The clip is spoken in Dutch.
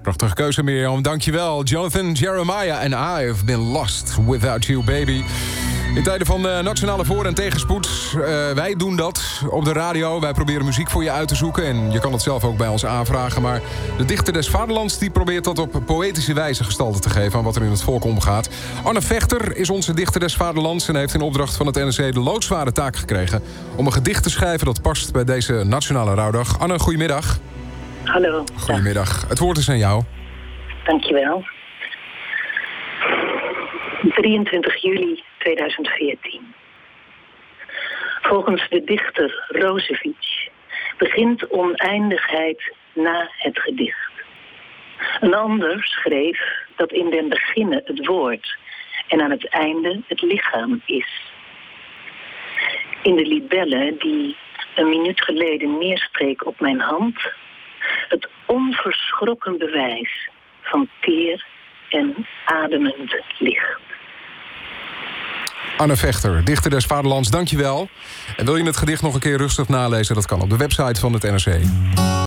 Prachtige keuze, Mirjam. Dankjewel. Jonathan Jeremiah en I've Been Lost Without You, Baby. In tijden van nationale voor- en tegenspoed. Wij doen dat op de radio. Wij proberen muziek voor je uit te zoeken. En je kan het zelf ook bij ons aanvragen. Maar de dichter des vaderlands die probeert dat op poëtische wijze gestalte te geven aan wat er in het volk omgaat. Anne Vechter is onze dichter des vaderlands. En heeft in opdracht van het NRC de loodzware taak gekregen om een gedicht te schrijven dat past bij deze nationale rouwdag. Anne, goedemiddag. Hallo. Goedemiddag. Het woord is aan jou. Dankjewel. 23 juli 2014. Volgens de dichter Rozevich begint oneindigheid na het gedicht. Een ander schreef dat in den beginne het woord en aan het einde het lichaam is. In de libelle die een minuut geleden neerstreek op mijn hand, het onverschrokken bewijs van teer en ademend licht. Anne Vechter, dichter des vaderlands, dankjewel. En wil je het gedicht nog een keer rustig nalezen? Dat kan op de website van het NRC.